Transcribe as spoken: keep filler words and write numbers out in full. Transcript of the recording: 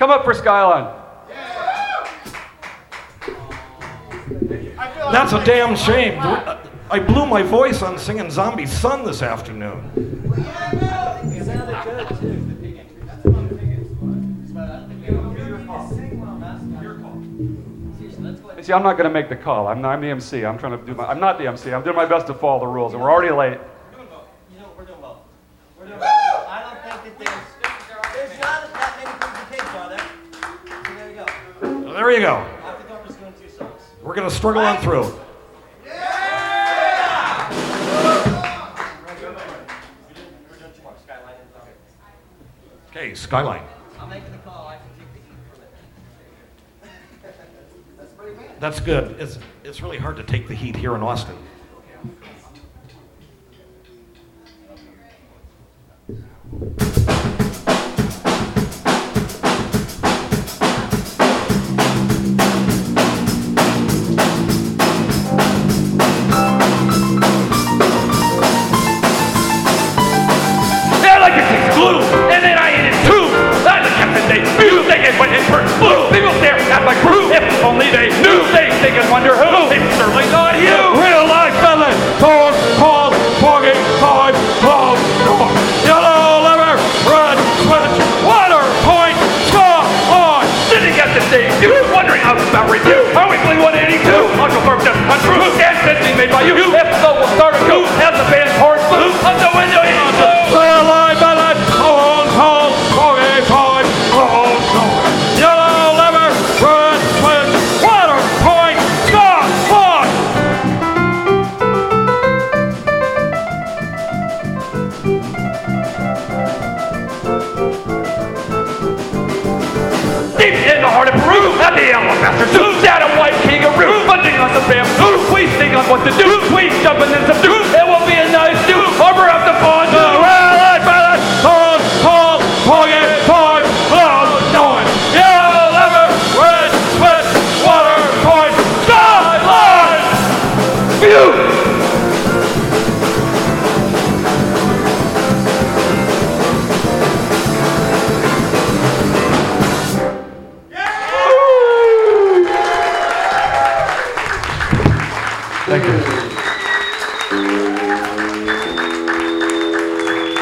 Come up for Skyline. That's a damn shame. I blew my voice on singing Zombie Sun this afternoon. See, I'm not going to make the call. I'm, not, I'm the M C. I'm trying to do my. I'm not the M C. I'm doing my best to follow the rules, and we're already late. You know, we're doing well. We're doing well. I don't think that there's, there's not that many things to take, are there? So there you go. Well, there you go. Off the door, just doing two songs. We're going to struggle on through. Yeah! We're doing two more. Skyline and Zombie. Okay, Skyline. I'm making the call. I can take the heat from it. That's pretty bad. That's good. It's, it's really hard to take the heat here in Austin. Only they knew, they think and wonder who. It's certainly not you. Real life fellas, cold, cold, foggy, time, cloud, north, yellow liver, red, switch, water, point, score, on. Sitting at the stage, you wondering how about review. Our weekly one eighty-two. Uncle Firm just untrue. And sensing made by you. If so, we'll start a coup. As the band's horns blue. On the window, he's blue. Real life fellas, cold, cold, foggy, time, cloud, north, yellow liver, red, switch, water, point, score, on. Deep in the heart of Peru, at the alabaster zoo, sat a white kangaroo, funding on the bamboo. We sing on what to do, we jump and then subdue.